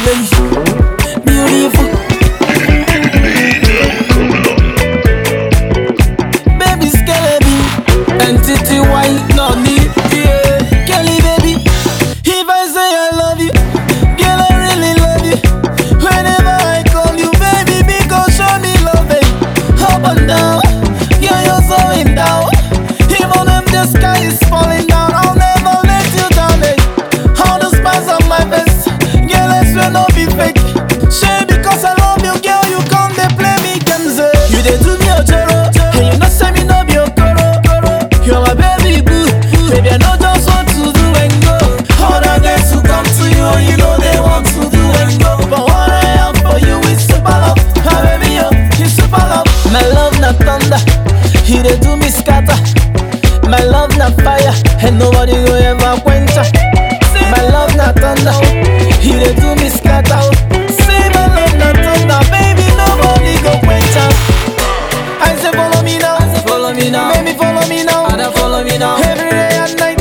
lovely, beautiful. Baby skeleton, entity white, not me. Yeah, Kelly baby, if I say I love you, girl I really love you. Whenever I call you, baby, because show me love, babe. Up and down, yeah, you're so in down. Even if the sky is falling down, I'll never let you down, babe. All the spice on my face, girl, I swear no be fake. Shame because I love you, girl, you come they play me games. You they do me a choro, and you not say me no be a coro. You're my baby boo, baby I know just want to do and go. Other guys who come to you, and you know they want to do and go. But what I have for you is super love, ah baby yo, you super love. My love not thunder, he they do me scatter. My love not fire, and nobody go ever quench her. My love not thunder, he they do me scatter. Say my love not thunder, baby nobody go quench her. I say follow me now, follow me now, baby follow me now, and follow me now. Every day and night,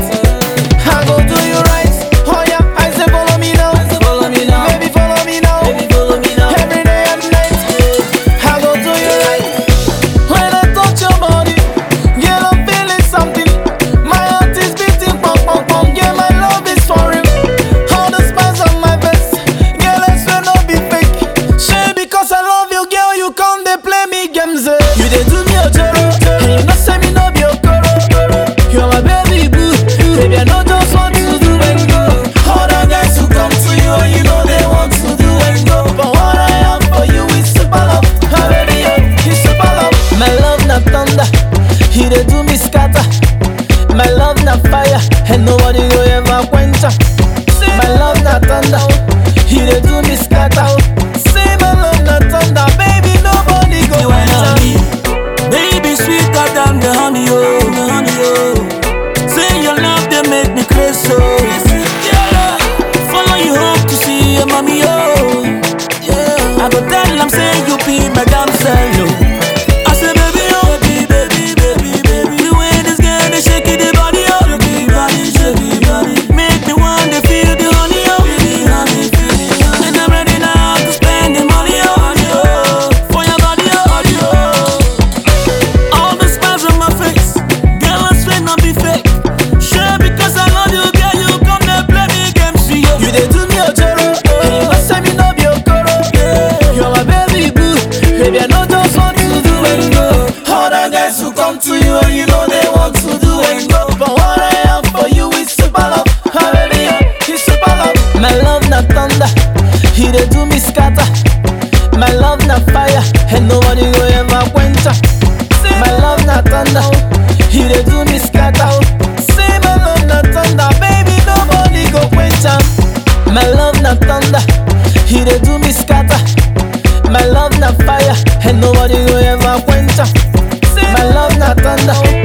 I go do you right. Oh yeah, I say follow me now, follow me now, baby follow me now, baby follow me now. Every day and night, I go do you right. When I touch your body, girl I'm feeling something. My heart is beating, pom pom pom. Yeah, my love is for real. All the spice on my face, girl I swear no be fake. Shame because I love you, girl, you come they play me games. You they do me a joro, and you not say me no be a coro. You're my baby boo, baby I know just want to do and go. Other guys who come to you, and you know they want to do and go. But what I have for you is super love, ah baby yo, it's super love. My love not thunder, he they do me scatter. My love not fire, and nobody go ever quench her. My love not thunder, he they do me scatter. Say my love not thunder, baby nobody go quench her. Baby, sweeter than the honey, oh, the honey, oh. Say your love, they make me crazy, oh. Yeah, follow you home to see your mommy, oh. Yeah, I go tell them, say you be my damsel, oh. I say, baby, oh, baby, baby, baby, baby. The way this girl, they shake it, the body, oh. Shake it, body, shake it, body. Make me want to feel the honey, oh. Feel the honey, feel the honey. And I'm ready now to spend the money, oh. For your body, oh. All the smiles on my face, girl, I swear not be fake. Sure, because I love you, girl, you come there play me games, see you. You they do me a joro, and you not say me no be a coro. You're my baby boo, baby I know just want to do and go. Other guys who come to you, and you know they want to do and go. But what I have for you is super love, ah baby yo, it's super love. My love not thunder, he they do me scatter. My love not fire, and nobody go ever quench her. My love not thunder, he they do me scatter. Say my love not thunder, baby nobody go quench her. My love not thunder, he they do me scatter. My love not fire, and nobody go ever quench her. My love not thunder,